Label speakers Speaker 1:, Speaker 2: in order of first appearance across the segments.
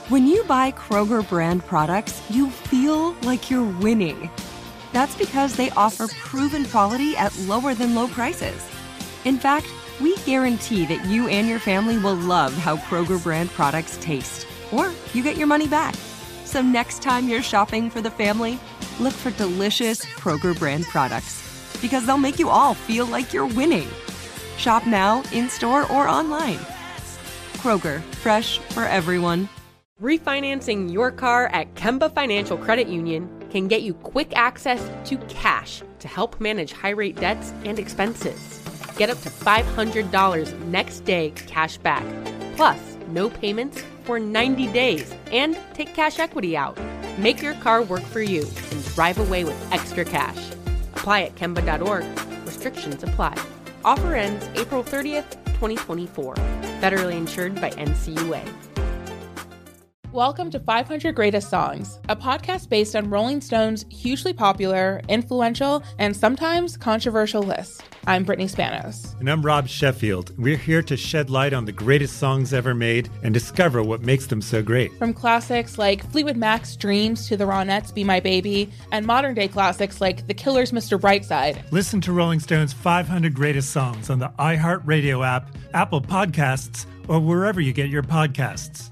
Speaker 1: When you buy Kroger brand products, you feel like you're winning. That's because they offer proven quality at lower than low prices. In fact, we guarantee that you and your family will love how Kroger brand products taste, or you get your money back. So next time you're shopping for the family, look for delicious Kroger brand products, because they'll make you all feel like you're winning. Shop now, in-store, or online. Kroger, fresh for everyone.
Speaker 2: Refinancing your car at Kemba Financial Credit Union can get you quick access to cash to help manage high-rate debts and expenses. Get up to $500 next day cash back, plus no payments for 90 days, and take cash equity out. Make your car work for you and drive away with extra cash. Apply at Kemba.org. Restrictions apply. Offer ends April 30th, 2024. Federally insured by NCUA.
Speaker 3: Welcome to 500 Greatest Songs, a podcast based on Rolling Stone's hugely popular, influential, and sometimes controversial list. I'm Brittany Spanos.
Speaker 4: And I'm Rob Sheffield. We're here to shed light on the greatest songs ever made and discover what makes them so great.
Speaker 3: From classics like Fleetwood Mac's Dreams to the Ronettes' Be My Baby, and modern-day classics like The Killers' Mr. Brightside.
Speaker 4: Listen to Rolling Stone's 500 Greatest Songs on the iHeartRadio app, Apple Podcasts, or wherever you get your podcasts.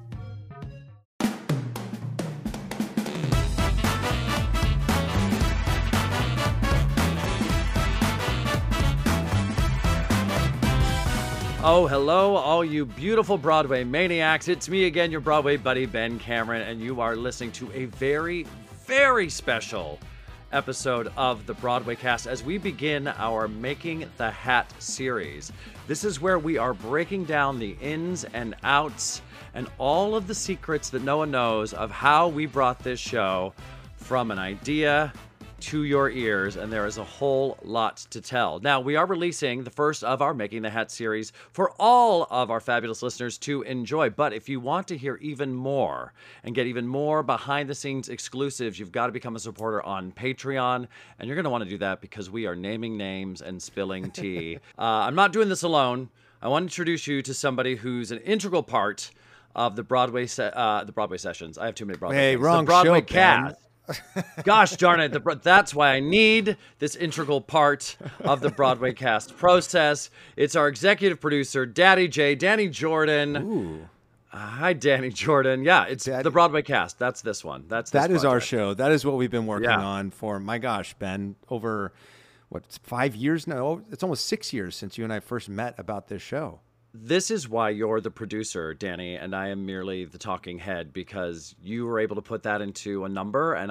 Speaker 5: Oh, hello, all you beautiful Broadway maniacs. It's me again, your Broadway buddy, Ben Cameron, and you are listening to a very, very special episode of the Broadway Cast as we begin our Making the Hat series. This is where we are breaking down the ins and outs and all of the secrets that no one knows of how we brought this show from an idea to your ears, and there is a whole lot to tell. Now, we are releasing the first of our Making the Hat series for all of our fabulous listeners to enjoy, but if you want to hear even more and get even more behind-the-scenes exclusives, you've got to become a supporter on Patreon, and you're going to want to do that because we are naming names and spilling tea. I'm not doing this alone. I want to introduce you to somebody who's an integral part of the Broadway sessions. I have too many Broadway
Speaker 6: Hey,
Speaker 5: things.
Speaker 6: wrong
Speaker 5: the Broadway
Speaker 6: show,
Speaker 5: cast. Gosh darn it. That's why I need this integral part of the Broadway cast process. It's our executive producer, Daddy J, Danny Jordan.
Speaker 6: Ooh.
Speaker 5: Hi, Danny Jordan. Yeah, it's the Broadway cast. That's this one.
Speaker 6: That is our show. That is what we've been working on for, my gosh, Ben, over, it's 5 years now? It's almost 6 years since you and I first met about this show.
Speaker 5: This is why you're the producer, Danny, and I am merely the talking head, because you were able to put that into a number. And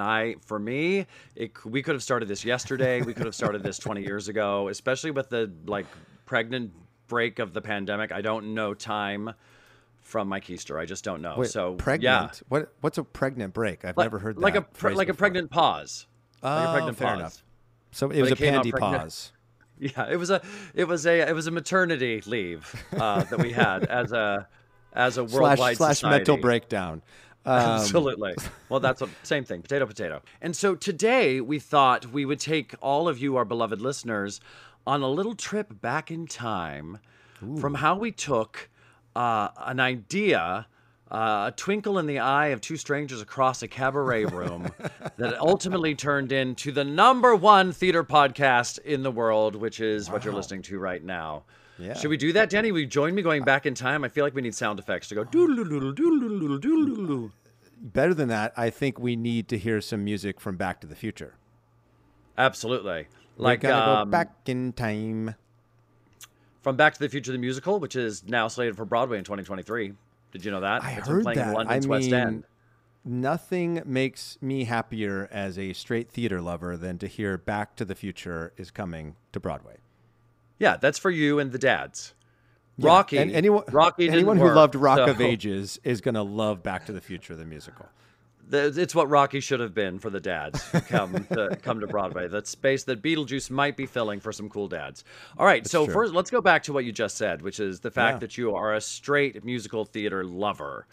Speaker 5: we could have started this yesterday. We could have started this 20 years ago, especially with the pregnant break of the pandemic. I don't know time from my keister. I just don't know.
Speaker 6: Wait,
Speaker 5: so
Speaker 6: pregnant? Yeah. What's a pregnant break? I've never heard that.
Speaker 5: Like a pregnant pause. Like a pregnant
Speaker 6: fair
Speaker 5: pause.
Speaker 6: Enough. So it was a pandy pause.
Speaker 5: Yeah, it was a maternity leave that we had as a worldwide
Speaker 6: slash
Speaker 5: society.
Speaker 6: mental breakdown.
Speaker 5: Absolutely. Well, that's the same thing. Potato. And so today we thought we would take all of you, our beloved listeners, on a little trip back in time from how we took an idea, a twinkle in the eye of two strangers across a cabaret room that ultimately turned into the #1 theater podcast in the world, which is what you're listening to right now. Yeah. Should we do that, Danny? Will you join me going back in time? I feel like we need sound effects to go doodle-doodle, doodle-doodle, doodle-doodle.
Speaker 6: Better than that, I think we need to hear some music from Back to the Future.
Speaker 5: Absolutely.
Speaker 6: We're gonna go back in time.
Speaker 5: From Back to the Future the musical, which is now slated for Broadway in 2023. Did you know that?
Speaker 6: It's heard
Speaker 5: playing
Speaker 6: that.
Speaker 5: In London's West End.
Speaker 6: Nothing makes me happier as a straight theater lover than to hear Back to the Future is coming to Broadway.
Speaker 5: Yeah, that's for you and the dads.
Speaker 6: Yeah.
Speaker 5: Rocky.
Speaker 6: And anyone who loved Rock of Ages is going to love Back to the Future, the musical.
Speaker 5: It's what Rocky should have been for the dads who come to Broadway. That space that Beetlejuice might be filling for some cool dads. All right, that's true. First, let's go back to what you just said, which is the fact that you are a straight musical theater lover.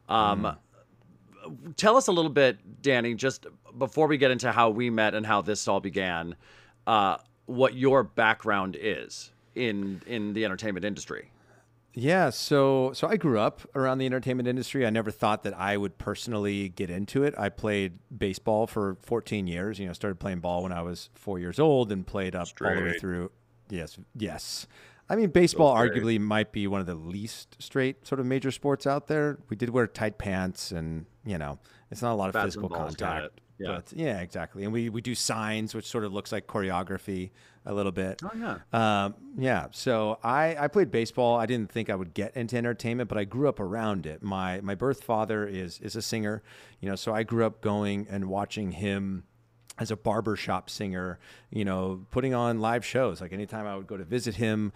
Speaker 5: Tell us a little bit, Danny, just before we get into how we met and how this all began, what your background is in the entertainment industry.
Speaker 6: Yeah, so I grew up around the entertainment industry. I never thought that I would personally get into it. I played baseball for 14 years. Started playing ball when I was 4 years old and played up all the way through. Yes. I mean, baseball arguably might be one of the least straight sort of major sports out there. We did wear tight pants, and it's not a lot of physical contact. Yeah. But yeah, exactly. And we do signs, which sort of looks like choreography a little bit.
Speaker 5: Oh, yeah.
Speaker 6: Yeah. So I played baseball. I didn't think I would get into entertainment, but I grew up around it. My birth father is a singer, so I grew up going and watching him as a barbershop singer, putting on live shows. Like anytime I would go to visit him,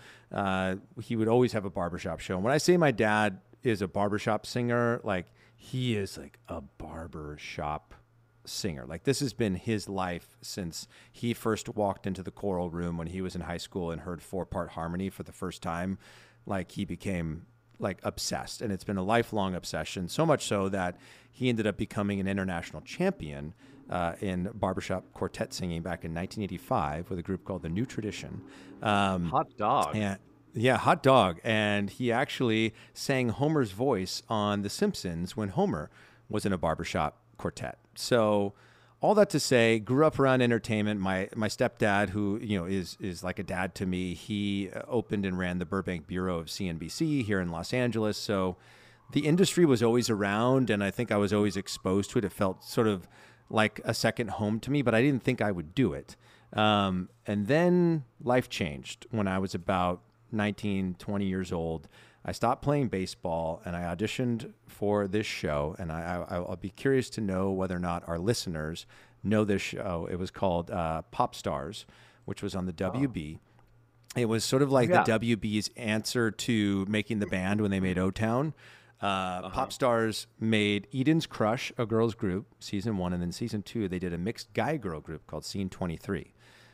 Speaker 6: he would always have a barbershop show. And when I say my dad is a barbershop singer, like he is like a barbershop singer. Like this has been his life since he first walked into the choral room when he was in high school and heard 4-part harmony for the first time. Like he became like obsessed, and it's been a lifelong obsession, so much so that he ended up becoming an international champion in barbershop quartet singing back in 1985 with a group called the New Tradition.
Speaker 5: Hot dog.
Speaker 6: Yeah, hot dog. And he actually sang Homer's voice on The Simpsons when Homer was in a barbershop quartet. So all that to say, grew up around entertainment. My stepdad, who is like a dad to me, he opened and ran the Burbank Bureau of CNBC here in Los Angeles. So the industry was always around, and I think I was always exposed to it. It felt sort of like a second home to me, but I didn't think I would do it. And then life changed when I was about 19, 20 years old. I stopped playing baseball and I auditioned for this show. And I'll be curious to know whether or not our listeners know this show. It was called Pop Stars, which was on the WB. It was sort of like the WB's answer to Making the Band when they made O-Town. Pop Stars made Eden's Crush, a girls group, season 1, and then season 2 they did a mixed guy-girl group called Scene 23.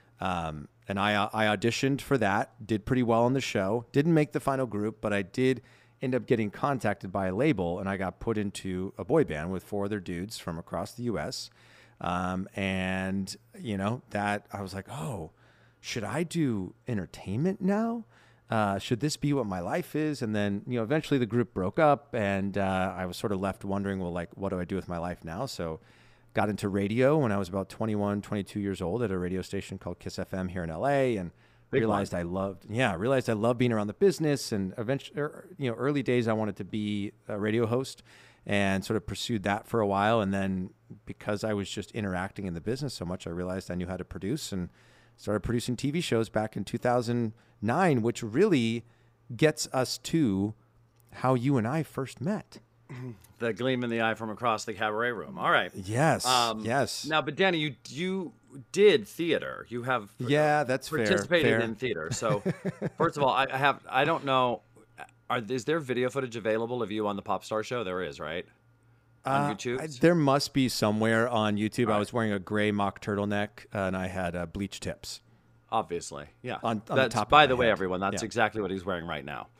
Speaker 6: And I auditioned for that, did pretty well on the show, didn't make the final group, but I did end up getting contacted by a label, and I got put into a boy band with 4 other dudes from across the U.S. And that I was like, oh, should I do entertainment now? Should this be what my life is? And then, eventually the group broke up, and I was sort of left wondering, well, like, what do I do with my life now? So got into radio when I was about 21, 22 years old at a radio station called Kiss FM here in LA, and realized I loved being around the business. And eventually, early days, I wanted to be a radio host and sort of pursued that for a while. And then because I was just interacting in the business so much, I realized I knew how to produce and started producing TV shows back in 2009, which really gets us to how you and I first met.
Speaker 5: The gleam in the eye from across the cabaret room. All right.
Speaker 6: Yes. Yes.
Speaker 5: Now, but Danny, you did theater. You have
Speaker 6: that's
Speaker 5: participated in theater. So, first of all, I don't know. Is there video footage available of you on the Pop Star show? There is, right? On YouTube?
Speaker 6: There must be somewhere on YouTube.
Speaker 5: Right.
Speaker 6: I was wearing a gray mock turtleneck and I had bleach tips.
Speaker 5: Obviously, yeah.
Speaker 6: On the top.
Speaker 5: By the way, everyone, that's exactly what he's wearing right now.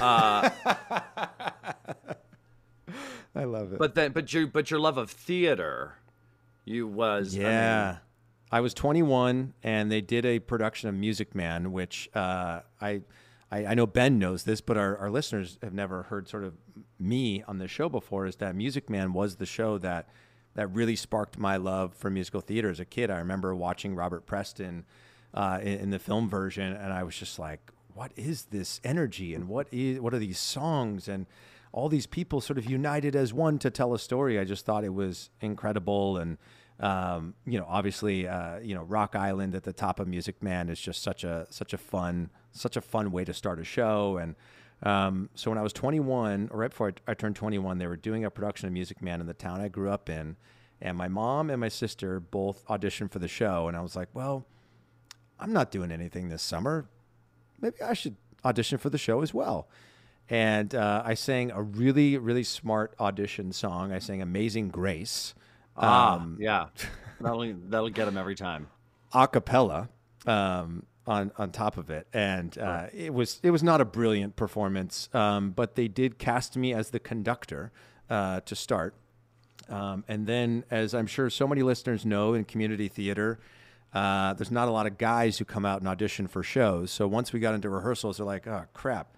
Speaker 6: I love it.
Speaker 5: But your love of theater, was
Speaker 6: I was 21 and they did a production of Music Man, which I know Ben knows this, but our listeners have never heard sort of me on this show before. Is that Music Man was the show that really sparked my love for musical theater as a kid. I remember watching Robert Preston in the film version, and I was just like, what is this energy, and what are these songs, and all these people sort of united as one to tell a story. I just thought it was incredible. And, obviously, Rock Island at the top of Music Man is just such a fun way to start a show. And so when I was 21, or right before I turned 21, they were doing a production of Music Man in the town I grew up in. And my mom and my sister both auditioned for the show. And I was like, well, I'm not doing anything this summer. Maybe I should audition for the show as well. And I sang a really, really smart audition song. I sang Amazing Grace.
Speaker 5: Yeah. That'll get him every time.
Speaker 6: A cappella on top of it. And it was not a brilliant performance, but they did cast me as the conductor to start. And then, as I'm sure so many listeners know, in community theater, there's not a lot of guys who come out and audition for shows. So once we got into rehearsals, they're like, oh, crap.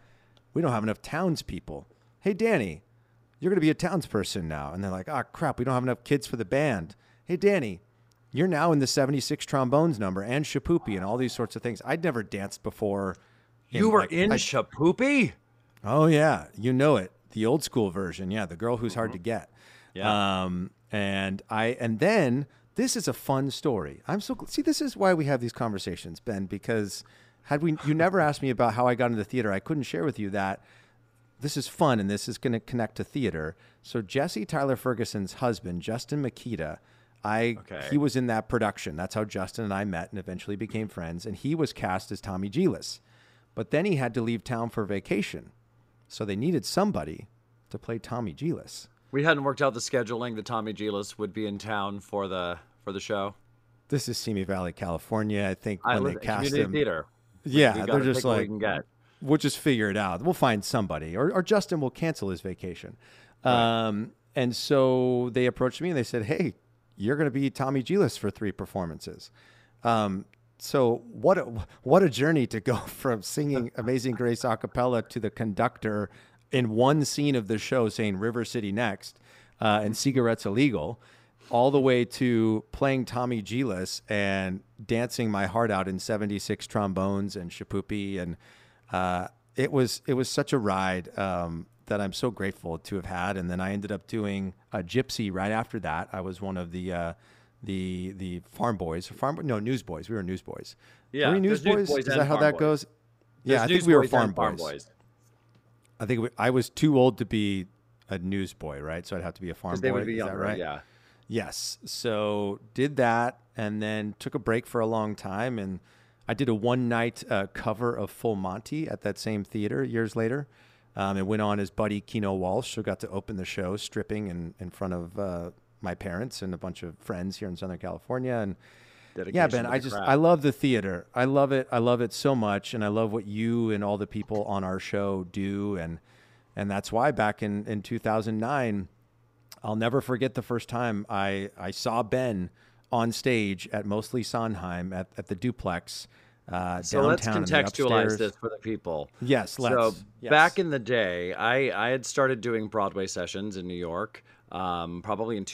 Speaker 6: we don't have enough townspeople. Hey, Danny, you're going to be a townsperson now. And they're like, oh, crap, we don't have enough kids for the band. Hey, Danny, you're now in the 76 trombones number and Shapoopy and all these sorts of things. I'd never danced before.
Speaker 5: You were in Shapoopy?
Speaker 6: Oh, yeah. You know it. The old school version. Yeah, the girl who's hard to get.
Speaker 5: Yeah.
Speaker 6: And then this is a fun story. See, this is why we have these conversations, Ben, because you never asked me about how I got into theater, I couldn't share with you that this is fun and this is going to connect to theater. So Jesse Tyler Ferguson's husband, Justin Makita, he was in that production. That's how Justin and I met and eventually became friends. And he was cast as Tommy Gillis. But then he had to leave town for vacation. So they needed somebody to play Tommy Gillis.
Speaker 5: We hadn't worked out the scheduling that Tommy Gillis would be in town for the show.
Speaker 6: This is Simi Valley, California. I think when they cast
Speaker 5: community
Speaker 6: him.
Speaker 5: Theater.
Speaker 6: Yeah, they're just
Speaker 5: like,
Speaker 6: like, we'll just figure it out. We'll find somebody. Or Justin will cancel his vacation. Right. And so they approached me and they said, hey, you're going to be Tommy Gillis for 3 performances. So what a journey to go from singing Amazing Grace a cappella to the conductor in one scene of the show saying River City Next and Cigarettes Illegal, all the way to playing Tommy Gillis and dancing my heart out in 76 trombones and Shapoopy. And it was such a ride that I'm so grateful to have had. And then I ended up doing a Gypsy right after that. I was one of the Newsboys. We were Newsboys.
Speaker 5: Yeah,
Speaker 6: were we Newsboys? Is that how that goes? Yeah, I think we were Farm Boys. I think I was too old to be a newsboy, right? So I'd have to be a farm boy.
Speaker 5: They would be younger,
Speaker 6: is that right?
Speaker 5: Yeah.
Speaker 6: Yes. So did that and then took a break for a long time. And I did a one-night cover of Full Monty at that same theater years later. And went on as Buddy Keno Walsh, who got to open the show stripping in front of my parents and a bunch of friends here in Southern California. And yeah, Ben, I love the theater. I love it. I love it so much. And I love what you and all the people on our show do. And that's why back in 2009, I'll never forget the first time I saw Ben on stage at Mostly Sondheim at the Duplex downtown.
Speaker 5: So let's contextualize this for the people.
Speaker 6: Yes, let's.
Speaker 5: So back in the day, I had started doing Broadway sessions in New York, probably in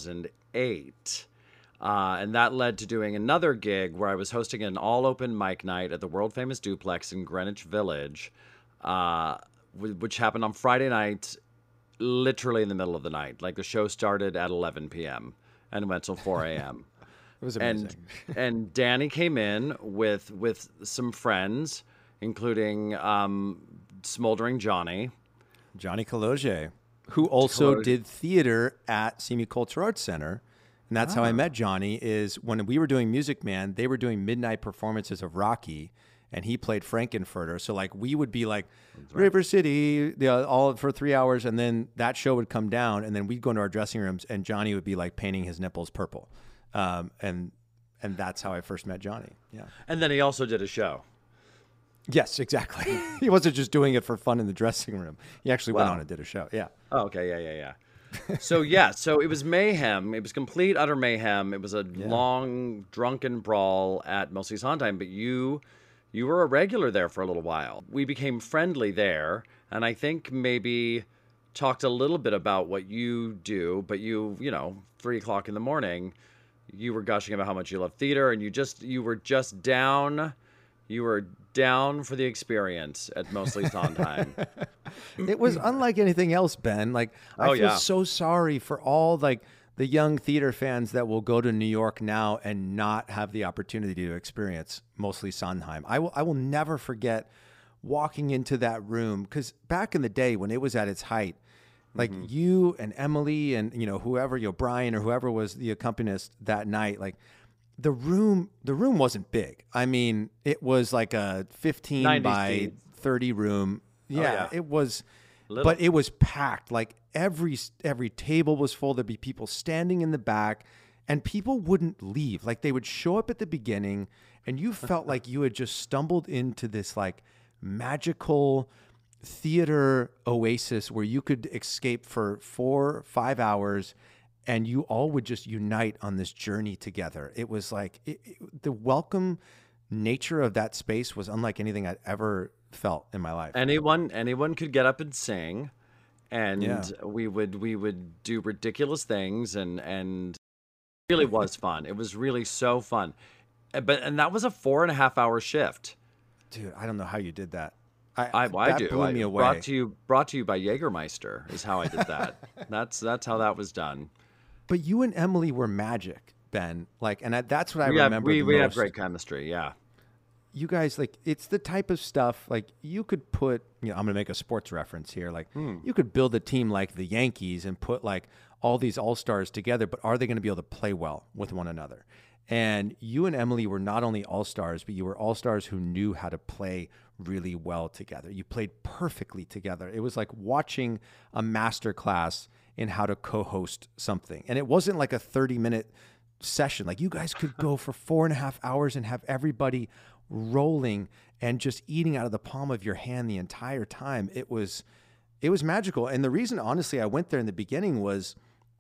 Speaker 5: 2008. And that led to doing another gig where I was hosting an all-open mic night at the world-famous Duplex in Greenwich Village, which happened on Friday night, literally in the middle of the night. Like the show started at 11 p.m. and went till 4 a.m.
Speaker 6: It was amazing.
Speaker 5: And Danny came in with some friends, including Smoldering Johnny
Speaker 6: Cologe, who also did theater at Simi Culture Arts Center. And that's how I met Johnny, is when we were doing Music Man, they were doing midnight performances of Rocky, and he played Frankenfurter. So like we would be like River City all for 3 hours, and then that show would come down, and then we'd go into our dressing rooms, and Johnny would be like painting his nipples purple. And that's how I first met Johnny. Yeah. And
Speaker 5: then he also did a show.
Speaker 6: Yes, exactly. He wasn't just doing it for fun in the dressing room. He actually went on and did a show. Yeah.
Speaker 5: Oh, okay. Yeah. So it was mayhem. It was complete, utter mayhem. It was a long, drunken brawl at Mostly Sondheim, but you were a regular there for a little while. We became friendly there, and I think maybe talked a little bit about what you do, but 3 o'clock in the morning, you were gushing about how much you love theater, and you were down. You were down for the experience at Mostly Sondheim.
Speaker 6: It was unlike anything else, Ben. Like, I feel so sorry for all like the young theater fans that will go to New York now and not have the opportunity to experience Mostly Sondheim. I will never forget walking into that room, because back in the day when it was at its height, like you and Emily and whoever, Brian or whoever was the accompanist that night, like the room wasn't big. I mean, it was like a 15 by 30 room. Yeah, it was, but it was packed. Like every table was full. There'd be people standing in the back, and people wouldn't leave. Like they would show up at the beginning, and you felt like you had just stumbled into this like magical theater oasis where you could escape for 4 or 5 hours, and you all would just unite on this journey together. It was like the welcome nature of that space was unlike anything I'd ever felt in my life.
Speaker 5: Anyone could get up and sing, and
Speaker 6: Yeah.
Speaker 5: we would do ridiculous things, and it really was fun. It was really so fun. And that was a 4.5 hour shift.
Speaker 6: Dude, I don't know how you did that.
Speaker 5: I
Speaker 6: that
Speaker 5: do.
Speaker 6: blew me away.
Speaker 5: Brought to you by Jägermeister is how I did that. That's how that was done.
Speaker 6: But you and Emily were magic, Ben. Like, and that's what I
Speaker 5: We have
Speaker 6: remember. the
Speaker 5: we have
Speaker 6: most.
Speaker 5: great chemistry. Yeah.
Speaker 6: You guys, like, it's the type of stuff, like, you could put, I'm going to make a sports reference here. Like, you could build a team like the Yankees and put, like, all these all-stars together, but are they going to be able to play well with one another? And you and Emily were not only all-stars, but you were all-stars who knew how to play really well together. You played perfectly together. It was like watching a master class in how to co-host something. And it wasn't like a 30-minute session. Like, you guys could go for 4.5 hours and have everybody rolling and just eating out of the palm of your hand the entire time. It was magical. And the reason, honestly, I went there in the beginning was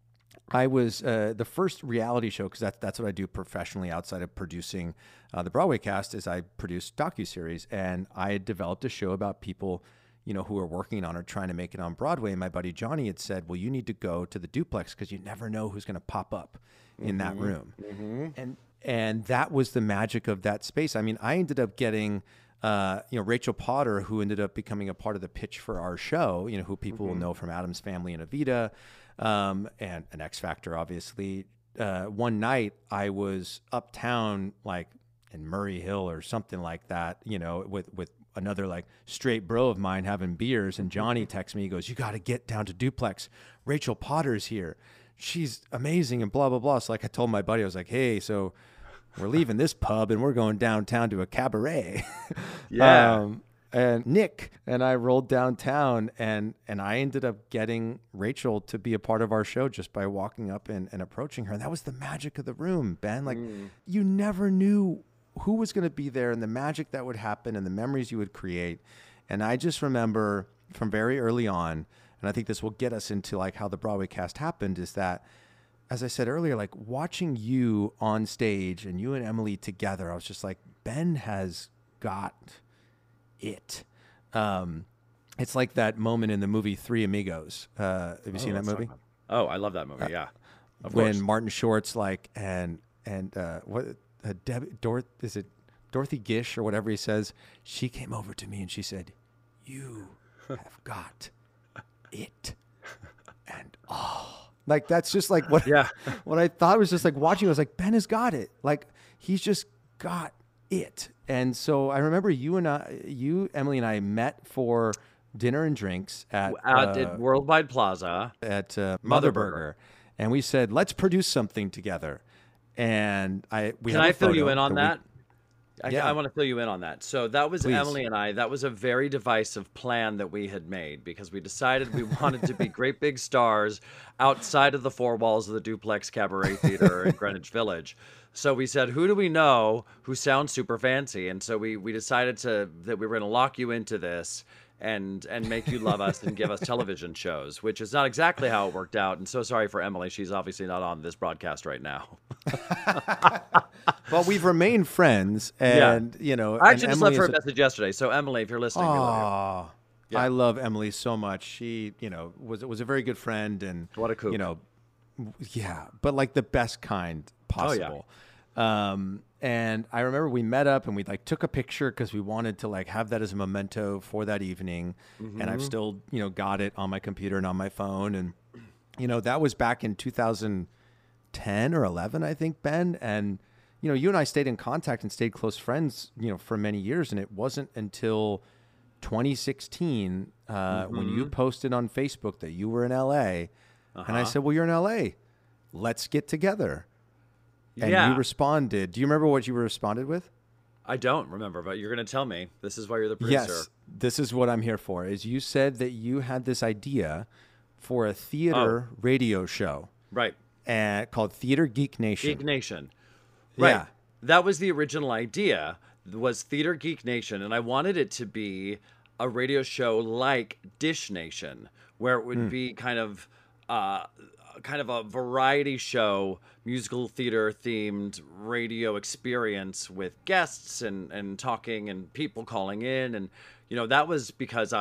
Speaker 6: I was the first reality show, because that's what I do professionally outside of producing the Broadway cast, is I produce docuseries. And I had developed a show about people, who are working on or trying to make it on Broadway. And my buddy Johnny had said, well, you need to go to the duplex because you never know who's going to pop up in that room. And that was the magic of that space. I mean, I ended up getting, Rachel Potter, who ended up becoming a part of the pitch for our show, who people will know from Addams Family and Evita, and an X Factor, obviously. One night I was uptown, like in Murray Hill or something like that, with another like straight bro of mine having beers. And Johnny texts me, he goes, you got to get down to Duplex. Rachel Potter's here. She's amazing and blah, blah, blah. So like I told my buddy, I was like, hey, so we're leaving this pub and we're going downtown to a cabaret.
Speaker 5: Yeah.
Speaker 6: And Nick and I rolled downtown, and I ended up getting Rachel to be a part of our show just by walking up and approaching her. And that was the magic of the room, Ben. Like, you never knew who was going to be there and the magic that would happen and the memories you would create. And I just remember from very early on, and I think this will get us into like how the Broadway cast happened, is that, as I said earlier, like watching you on stage and you and Emily together, I was just like, Ben has got it. It's like that moment in the movie Three Amigos. Have you seen that movie?
Speaker 5: Oh, I love that movie. Yeah, of
Speaker 6: when
Speaker 5: course.
Speaker 6: Martin Short's like, and what is it Dorothy Gish or whatever he says? She came over to me and she said, "You have got it," and like that's just like what what I thought was just like watching. I was like, Ben has got it. Like he's just got it. And so I remember you, Emily, and I met for dinner and drinks at
Speaker 5: Worldwide Plaza
Speaker 6: at Mother Burger, and we said, let's produce something together. And
Speaker 5: Can I fill you in on that?
Speaker 6: Yeah.
Speaker 5: I want to fill you in on that. So that was
Speaker 6: Please.
Speaker 5: Emily and I. That was a very divisive plan that we had made because we decided we wanted to be great big stars outside of the four walls of the Duplex Cabaret Theater in Greenwich Village. So we said, who do we know who sounds super fancy? And so we decided that we were going to lock you into this and make you love us and give us television shows, which is not exactly how it worked out. And so sorry for Emily. She's obviously not on this broadcast right now.
Speaker 6: Well, we've remained friends, and
Speaker 5: I actually just left her a message yesterday. So Emily, if you're listening, we love you.
Speaker 6: I love Emily so much. She, was a very good friend, and
Speaker 5: what a kook.
Speaker 6: But like the best kind possible. And I remember we met up and we like took a picture because we wanted to like have that as a memento for that evening. And I've still, got it on my computer and on my phone. And, that was back in 2010 or 11, I think, Ben. And, you and I stayed in contact and stayed close friends, for many years. And it wasn't until 2016 when you posted on Facebook that you were in LA. And I said, well, you're in LA. Let's get together. And you responded. Do you remember what you responded with?
Speaker 5: I don't remember, but you're going to tell me. This is why you're the producer.
Speaker 6: Yes, this is what I'm here for. Is you said that you had this idea for a theater radio show.
Speaker 5: Right.
Speaker 6: Called Theater Geek Nation.
Speaker 5: Geek Nation. Right.
Speaker 6: Yeah.
Speaker 5: That was the original idea, was Theater Geek Nation. And I wanted it to be a radio show like Dish Nation, where it would be kind of kind of a variety show, musical theater themed radio experience with guests and talking and people calling in. And, that was because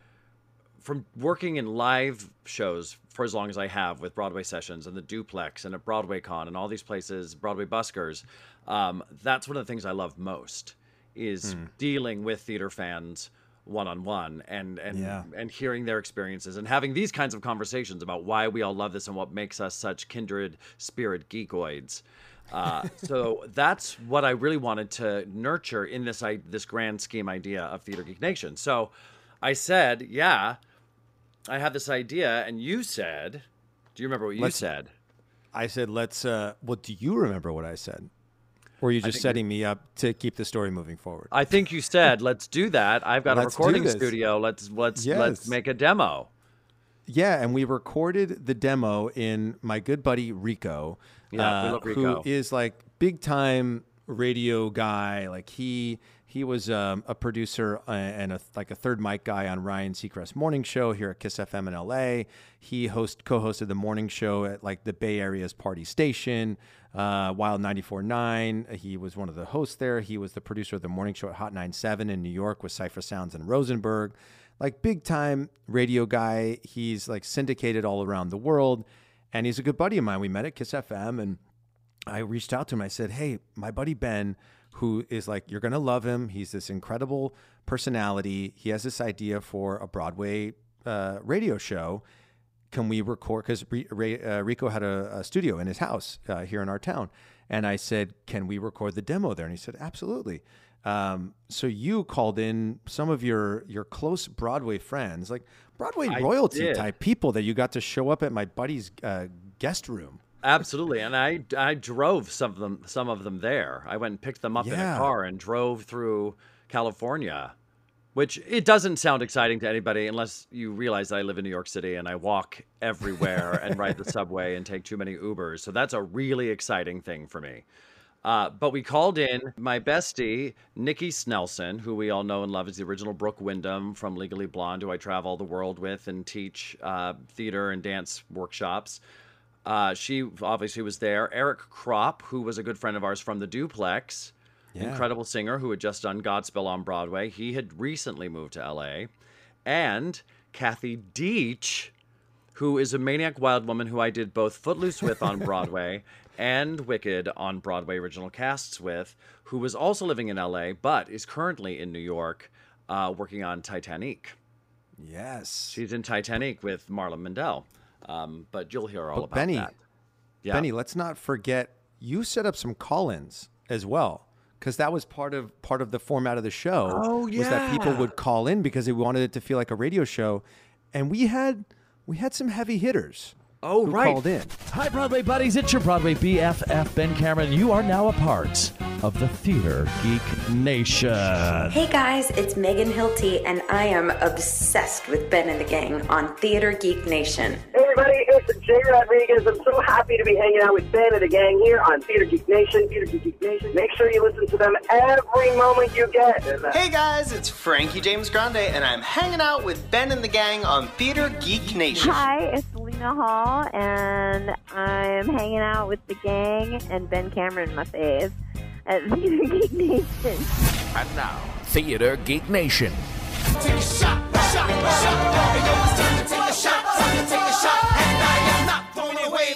Speaker 5: from working in live shows for as long as I have with Broadway Sessions and the Duplex and at Broadway Con and all these places, Broadway Buskers, that's one of the things I love most is dealing with theater fans one-on-one and hearing their experiences and having these kinds of conversations about why we all love this and what makes us such kindred spirit geekoids. So that's what I really wanted to nurture in this grand scheme idea of Theater Geek Nation. So I said, yeah, I have this idea. And you said, do you remember what you said?
Speaker 6: I said, do you remember what I said? Or are you just setting me up to keep the story moving forward?
Speaker 5: I think you said, let's do that. I've got a recording studio. Let's make a demo.
Speaker 6: Yeah, and we recorded the demo in my good buddy Rico,
Speaker 5: we love Rico.
Speaker 6: Who is like big time radio guy. Like he was a producer and a third mic guy on Ryan Seacrest's morning show here at Kiss FM in LA. He co-hosted the morning show at like the Bay Area's party station, Wild 94.9. He was one of the hosts there. He was the producer of the morning show at Hot 97 in New York with Cypher Sounds and Rosenberg. Like big time radio guy. He's like syndicated all around the world. And he's a good buddy of mine. We met at Kiss FM and I reached out to him. I said, hey, my buddy Ben, who is like, you're going to love him. He's this incredible personality. He has this idea for a Broadway radio show. Can we record? Because Rico had a studio in his house here in our town. And I said, can we record the demo there? And he said, absolutely. So you called in some of your close Broadway friends, like Broadway royalty type people that you got to show up at my buddy's guest room.
Speaker 5: Absolutely. And I drove some of them there. I went and picked them up in a car and drove through California, which it doesn't sound exciting to anybody unless you realize that I live in New York City and I walk everywhere and ride the subway and take too many Ubers. So that's a really exciting thing for me. But we called in my bestie, Nikki Snelson, who we all know and love as the original Brooke Wyndham from Legally Blonde, who I travel the world with and teach theater and dance workshops. She obviously was there. Eric Kropp, who was a good friend of ours from the Duplex, incredible singer who had just done Godspell on Broadway. He had recently moved to LA. And Kathy Deach, who is a maniac wild woman who I did both Footloose with on Broadway and Wicked on Broadway original casts with, who was also living in LA, but is currently in New York working on Titanic.
Speaker 6: Yes.
Speaker 5: She's in Titanic with Marlon Mandel. But you'll hear all about that. Yeah.
Speaker 6: Benny, let's not forget, you set up some call-ins as well, because that was part of the format of the show.
Speaker 5: Oh, yeah.
Speaker 6: Was that people would call in because they wanted it to feel like a radio show. And we had some heavy hitters.
Speaker 5: Oh,
Speaker 6: who
Speaker 5: right.
Speaker 6: Called in.
Speaker 7: Hi, Broadway buddies. It's your Broadway BFF, Ben Cameron. You are now a part of the Theater Geek Nation.
Speaker 8: Hey, guys. It's Megan Hilty, and I am obsessed with Ben and the gang on Theater Geek Nation.
Speaker 9: Hey, everybody. It's Jay Rodriguez. I'm so happy to be hanging out with Ben and the gang here on Theater Geek Nation. Theater Geek Nation. Make sure you listen to them every moment you get.
Speaker 10: Hey, guys. It's Frankie James Grande, and I'm hanging out with Ben and the gang on Theater Geek Nation.
Speaker 11: Hi, it's Lena Hall, and I'm hanging out with the gang and Ben Cameron, my fave, at Theater Geek Nation.
Speaker 12: And now, Theater Geek Nation.
Speaker 13: Take a shot, shot, shot. It was time to take a shot, time to take a shot. And I am not throwing away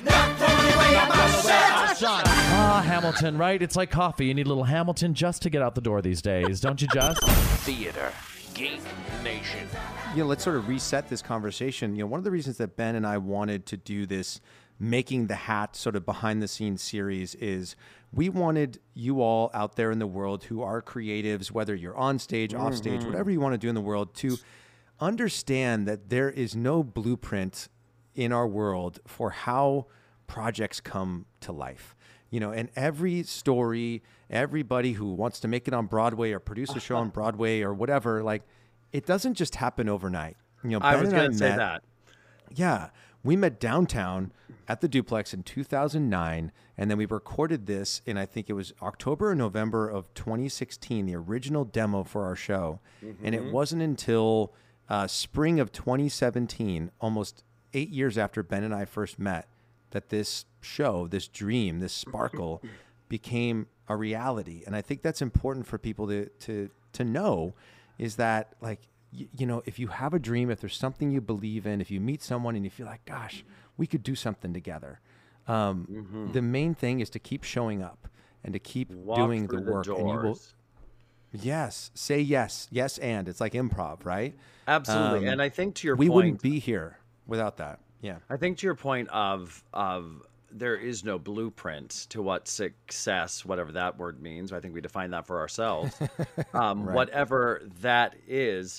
Speaker 13: my shot.
Speaker 7: Hamilton, right? It's like coffee. You need a little Hamilton just to get out the door these days, don't you, Just?
Speaker 12: Theater Geek Nation.
Speaker 6: Let's sort of reset this conversation. One of the reasons that Ben and I wanted to do this Making the Hat sort of behind the scenes series is we wanted you all out there in the world who are creatives, whether you're on stage, off stage, whatever you want to do in the world, to understand that there is no blueprint in our world for how projects come to life. And every story, everybody who wants to make it on Broadway or produce a show on Broadway or whatever, like, it doesn't just happen overnight.
Speaker 5: I was going to say that.
Speaker 6: Yeah. We met downtown at the Duplex in 2009, and then we recorded this in, I think it was October or November of 2016, the original demo for our show. And it wasn't until spring of 2017, almost 8 years after Ben and I first met that this show, this dream, this sparkle became a reality. And I think that's important for people to know, is that, like, you know, if you have a dream, if there's something you believe in, if you meet someone and you feel like, gosh, we could do something together. The main thing is to keep showing up and to keep doing the work. And you will, yes, say yes, yes, and it's like improv, right?
Speaker 5: Absolutely. And I think to your
Speaker 6: we
Speaker 5: point,
Speaker 6: wouldn't be here without that. Yeah,
Speaker 5: I think to your point of there is no blueprint to what success, whatever that word means. I think we define that for ourselves. Whatever that is,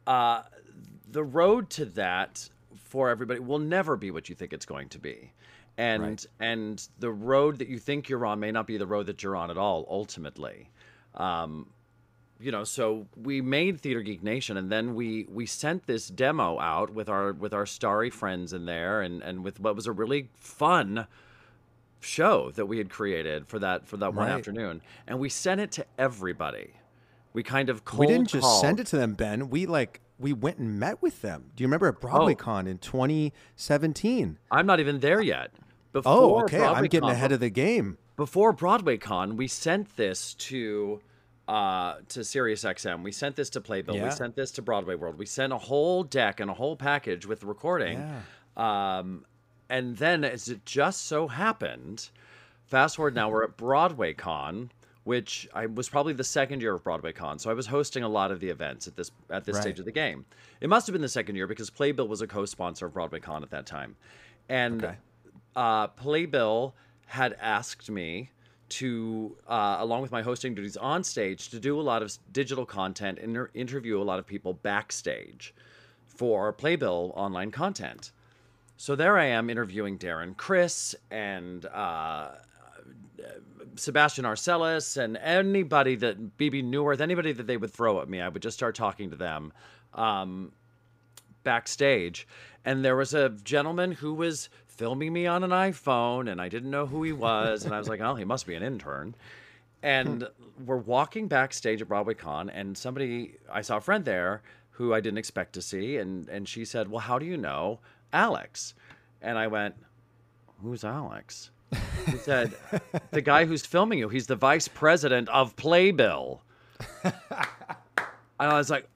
Speaker 5: the road to that for everybody will never be what you think it's going to be. And the road that you think you're on may not be the road that you're on at all, ultimately. You know, so we made Theater Geek Nation, and then we sent this demo out with our starry friends in there, and with what was a really fun show that we had created for that one afternoon, and we sent it to everybody. We kind of cold
Speaker 6: we didn't just
Speaker 5: called.
Speaker 6: send it to them, Ben. We went and met with them. Do you remember at BroadwayCon in 2017?
Speaker 5: I'm not even there yet.
Speaker 6: Oh, okay. I'm getting ahead of the game.
Speaker 5: Before BroadwayCon, we sent this to SiriusXM. We sent this to Playbill.
Speaker 6: Yeah.
Speaker 5: We sent this to Broadway World. We sent a whole deck and a whole package with recording.
Speaker 6: Yeah.
Speaker 5: And then, as it just so happened, fast forward now, we're at BroadwayCon, which was probably the second year of BroadwayCon. So I was hosting a lot of the events at this stage of the game. It must have been the second year because Playbill was a co-sponsor of BroadwayCon at that time. And Playbill had asked me to, along with my hosting duties on stage, to do a lot of digital content and interview a lot of people backstage for Playbill online content. So there I am interviewing Darren Criss and Sebastian Arcelus and anybody that BB Newirth, anybody that they would throw at me, I would just start talking to them backstage. And there was a gentleman who was filming me on an iPhone, and I didn't know who he was, and I was like, oh, he must be an intern. And we're walking backstage at BroadwayCon, and I saw a friend there who I didn't expect to see, and she said, well, how do you know Alex? And I went, who's Alex? He said, the guy who's filming you, he's the vice president of Playbill. And I was like,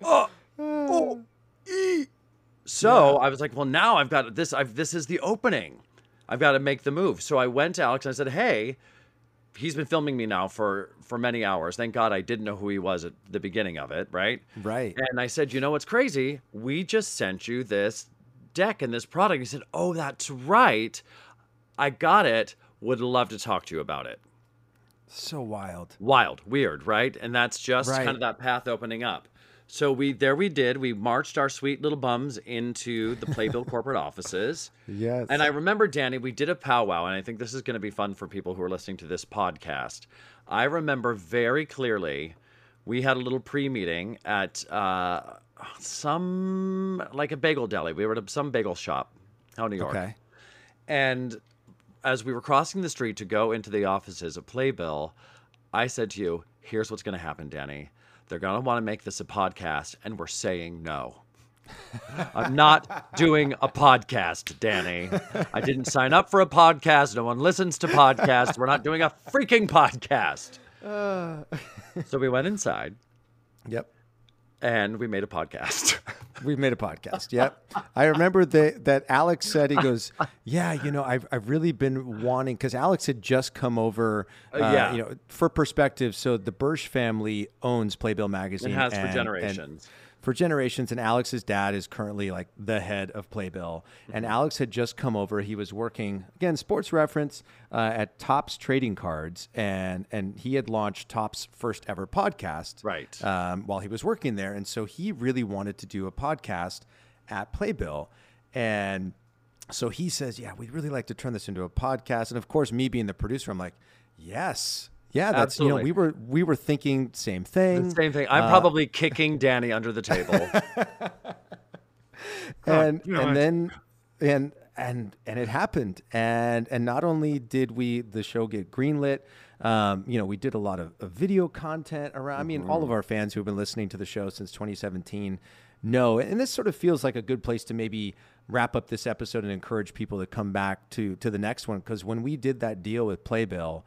Speaker 5: So I was like, well, now I've got this. This is the opening. I've got to make the move. So I went to Alex and I said, hey, he's been filming me now for many hours. Thank God I didn't know who he was at the beginning of it, right?
Speaker 6: Right.
Speaker 5: And I said, you know what's crazy? We just sent you this deck and this product. He said, oh, that's right. I got it. Would love to talk to you about it.
Speaker 6: So wild.
Speaker 5: Weird, right? And that's just kind of that path opening up. So we did. We marched our sweet little bums into the Playbill corporate offices.
Speaker 6: Yes.
Speaker 5: And I remember, Danny, we did a powwow, and I think this is going to be fun for people who are listening to this podcast. I remember very clearly we had a little pre-meeting at like a bagel deli. We were at some bagel shop out in New York.
Speaker 6: Okay.
Speaker 5: And as we were crossing the street to go into the offices of Playbill, I said to you, here's what's going to happen, Danny. They're going to want to make this a podcast, and we're saying no. I'm not doing a podcast, Danny. I didn't sign up for a podcast. No one listens to podcasts. We're not doing a freaking podcast. So we went inside.
Speaker 6: Yep.
Speaker 5: And we made a podcast.
Speaker 6: We made a podcast. Yep. I remember that Alex said, he goes, yeah, you know, I've really been wanting, because Alex had just come over, you know, for perspective. So the Bursch family owns Playbill magazine.
Speaker 5: It has for generations.
Speaker 6: And Alex's dad is currently like the head of Playbill. And Alex had just come over. He was working, again, Sports Reference, at Topps Trading Cards, and he had launched Topps' first ever podcast while he was working there. And so he really wanted to do a podcast at Playbill. And so he says, yeah, we'd really like to turn this into a podcast. And of course, me being the producer, I'm like, yes. Yeah, that's
Speaker 5: absolutely.
Speaker 6: You know, we were thinking same thing.
Speaker 5: The same thing. I'm probably kicking Danny under the table.
Speaker 6: and it happened. And not only did the show get greenlit, you know, we did a lot of video content around. I mean, all of our fans who have been listening to the show since 2017, know. And this sort of feels like a good place to maybe wrap up this episode and encourage people to come back to the next one. Because when we did that deal with Playbill,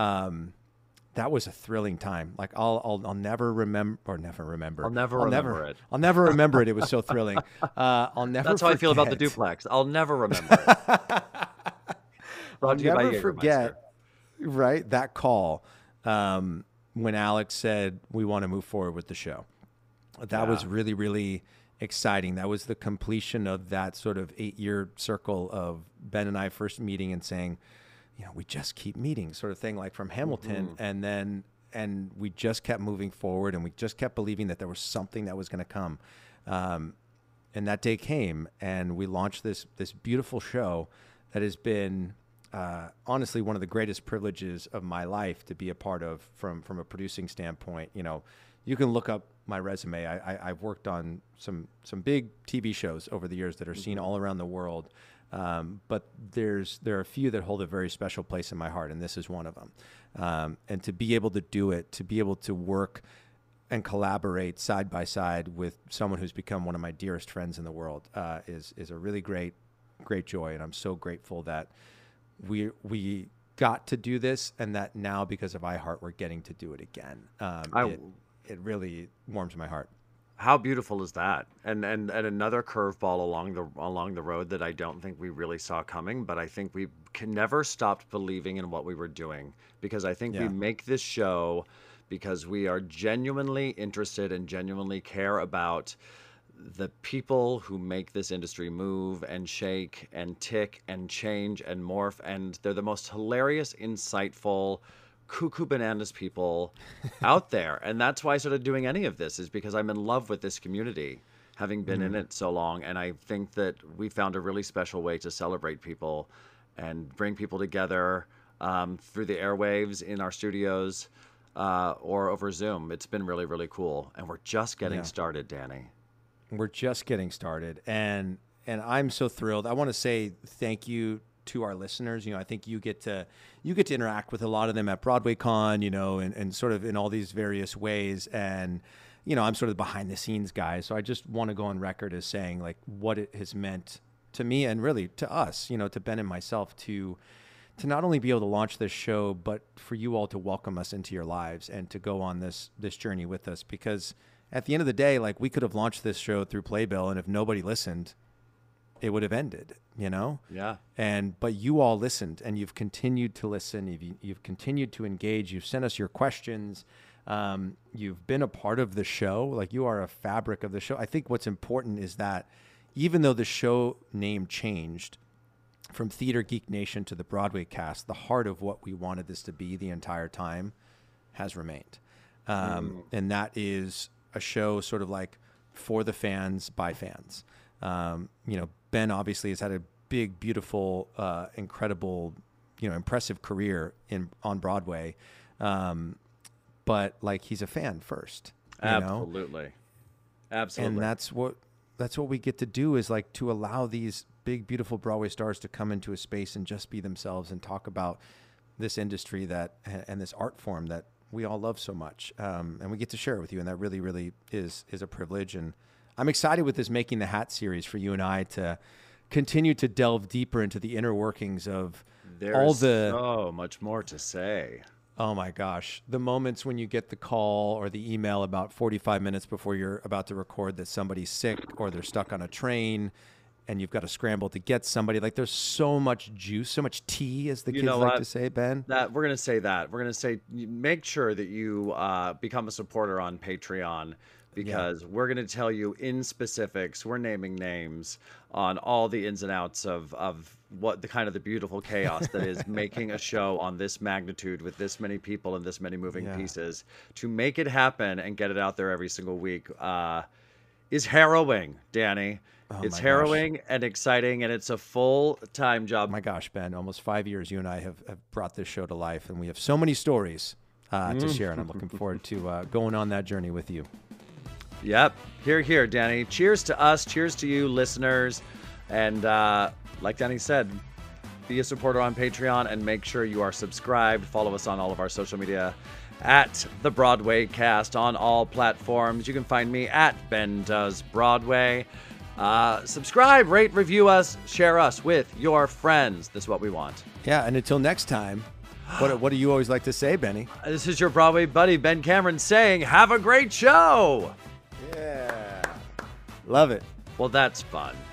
Speaker 6: that was a thrilling time. Like I'll never remember it. I'll never remember it. It was so thrilling. I'll never.
Speaker 5: That's how I feel about the duplex. I'll never remember it.
Speaker 6: I'll never forget. Right, that call when Alex said we want to move forward with the show. That was really, really exciting. That was the completion of that sort of 8-year circle of Ben and I first meeting and saying, we just keep meeting, sort of thing, like from Hamilton. And we just kept moving forward, and we just kept believing that there was something that was going to come. And that day came, and we launched this beautiful show that has been honestly one of the greatest privileges of my life to be a part of from a producing standpoint. You can look up my resume. I've worked on some big TV shows over the years that are seen all around the world. But there are a few that hold a very special place in my heart, and this is one of them. And to be able to do it, to be able to work and collaborate side by side with someone who's become one of my dearest friends in the world is a really great joy. And I'm so grateful that we got to do this, and that now because of iHeart, we're getting to do it again. It really warms my heart.
Speaker 5: How beautiful is that? And another curveball along the road that I don't think we really saw coming, but I think we never stopped believing in what we were doing, because I think we make this show because we are genuinely interested and genuinely care about the people who make this industry move and shake and tick and change and morph, and they're the most hilarious, insightful, cuckoo bananas people out there. And that's why I started doing any of this, is because I'm in love with this community, having been in it so long. And I think that we found a really special way to celebrate people and bring people together through the airwaves in our studios or over Zoom. It's been really, really cool. And we're just getting started, Danny.
Speaker 6: We're just getting started. And I'm so thrilled. I want to say thank you to our listeners. I think you get to interact with a lot of them at BroadwayCon, and sort of in all these various ways. And, I'm sort of the behind the scenes guy. So I just want to go on record as saying like what it has meant to me and really to us, to Ben and myself to not only be able to launch this show, but for you all to welcome us into your lives and to go on this journey with us. Because at the end of the day, like we could have launched this show through Playbill, and if nobody listened, it would have ended, Yeah. But you all listened, and you've continued to listen. You've continued to engage. You've sent us your questions. You've been a part of the show. Like you are a fabric of the show. I think what's important is that even though the show name changed from Theater Geek Nation to the Broadway Cast, the heart of what we wanted this to be the entire time has remained. And that is a show sort of like for the fans, by fans. Ben obviously has had a big, beautiful, incredible, impressive career on Broadway. But like he's a fan first.
Speaker 5: Absolutely.
Speaker 6: And that's what we get to do, is like to allow these big, beautiful Broadway stars to come into a space and just be themselves and talk about this industry and this art form that we all love so much. And we get to share it with you. And that really, really is a privilege. And I'm excited with this Making the Hat series for you and I to continue to delve deeper into the inner workings of
Speaker 5: There's so much more to say.
Speaker 6: Oh my gosh. The moments when you get the call or the email about 45 minutes before you're about to record that somebody's sick or they're stuck on a train and you've got to scramble to get somebody. Like there's so much juice, so much tea, as the kids like to say, Ben.
Speaker 5: That we're going to say that. We're going to say make sure that you become a supporter on Patreon, because we're going to tell you in specifics, we're naming names on all the ins and outs of what the kind of the beautiful chaos that is making a show on this magnitude with this many people and this many moving pieces. To make it happen and get it out there every single week is harrowing, Danny. It's harrowing and exciting, and it's a full-time job.
Speaker 6: My gosh, Ben, almost 5 years you and I have brought this show to life, and we have so many stories to share, and I'm looking forward to going on that journey with you.
Speaker 5: Yep. Here, Danny. Cheers to us. Cheers to you, listeners. And like Danny said, be a supporter on Patreon and make sure you are subscribed. Follow us on all of our social media at The Broadway Cast on all platforms. You can find me at Ben Does Broadway. Subscribe, rate, review us, share us with your friends. This is what we want.
Speaker 6: Yeah, and until next time, what do you always like to say, Benny?
Speaker 5: This is your Broadway buddy, Ben Cameron, saying, have a great show!
Speaker 6: Yeah. Love it.
Speaker 5: Well, that's fun.